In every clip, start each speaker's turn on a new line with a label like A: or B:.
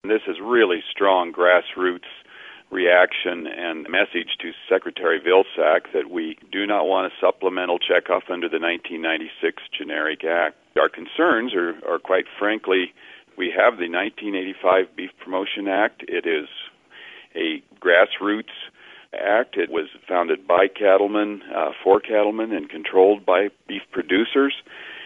A: This is really strong grassroots reaction and message to Secretary Vilsack that we do not want a supplemental checkoff under the 1996 Generic Act. Our concerns are quite frankly, we have the 1985 Beef Promotion Act. It is a grassroots act. It was founded by cattlemen, for cattlemen, and controlled by beef producers.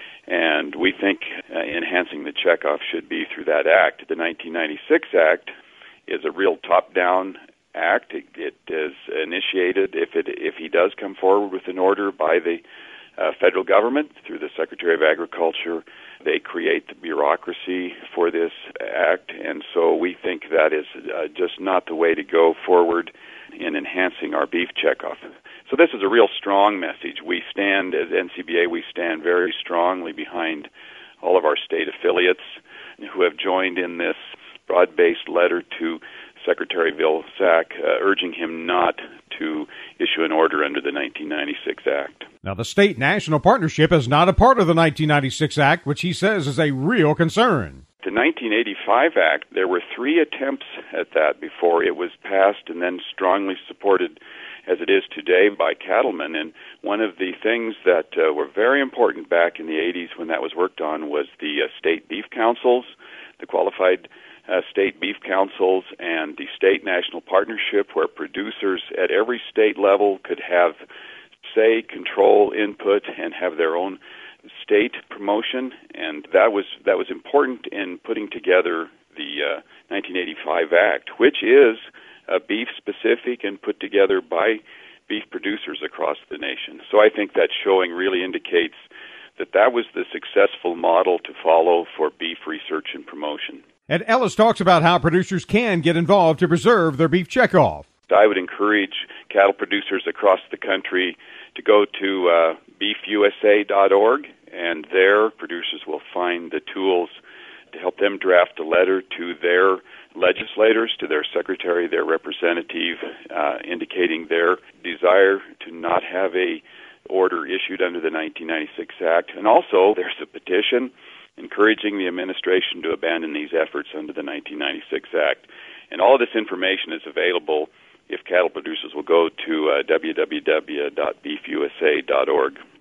A: And we think enhancing the checkoff should be through that act. The 1996 Act is a real top-down act. It is initiated, if he does come forward with an order, by the federal government through the Secretary of Agriculture. They create the bureaucracy for this act, and so we think that is just not the way to go forward in enhancing our beef checkoff. So this is a real strong message. We stand, as NCBA, we stand very strongly behind all of our state affiliates who have joined in this broad-based letter to Secretary Vilsack, urging him not to issue an order under the 1996 Act.
B: Now, the state-national partnership is not a part of the 1996 Act, which he says is a real concern.
A: The 1985 Act, there were 3 attempts at that before it was passed and then strongly supported as it is today by cattlemen. And one of the things that were very important back in the 80s when that was worked on was the state beef councils, the qualified state beef councils, and the state-national partnership where producers at every state level could have say, control, input, and have their own state promotion. And that was important in putting together the 1985 Act, which is beef-specific and put together by beef producers across the nation. So I think that showing really indicates that was the successful model to follow for beef research and promotion.
B: And Ellis talks about how producers can get involved to preserve their beef checkoff.
A: I would encourage cattle producers across the country to go to beefusa.org, and there producers will find the tools to help them draft a letter to their legislators, to their secretary, their representative, indicating their desire to not have a order issued under the 1996 Act. And also, there's a petition encouraging the administration to abandon these efforts under the 1996 Act. And all of this information is available if cattle producers will go to www.beefusa.org.